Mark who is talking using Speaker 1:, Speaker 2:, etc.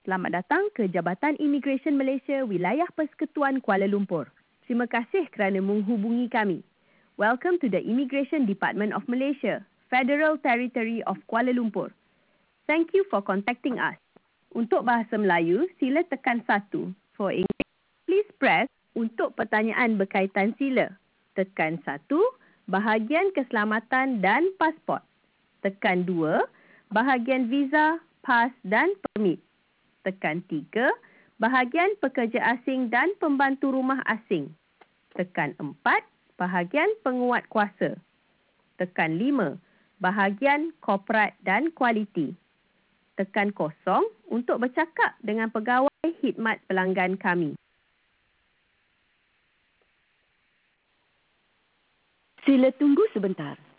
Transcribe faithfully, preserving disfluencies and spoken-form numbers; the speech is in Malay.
Speaker 1: Selamat datang ke Jabatan Imigresen Malaysia Wilayah Persekutuan Kuala Lumpur. Terima kasih kerana menghubungi kami. Welcome to the Immigration Department of Malaysia, Federal Territory of Kuala Lumpur. Thank you for contacting us. Untuk bahasa Melayu, sila tekan satu. For English, please press untuk pertanyaan berkaitan sila. Tekan satu, bahagian keselamatan dan pasport. Tekan dua, bahagian visa, pas dan permit. Tekan tiga, bahagian pekerja asing dan pembantu rumah asing. Tekan empat, bahagian penguat kuasa. Tekan lima, bahagian korporat dan kualiti. Tekan kosong untuk bercakap dengan pegawai khidmat pelanggan kami.
Speaker 2: Sila tunggu sebentar.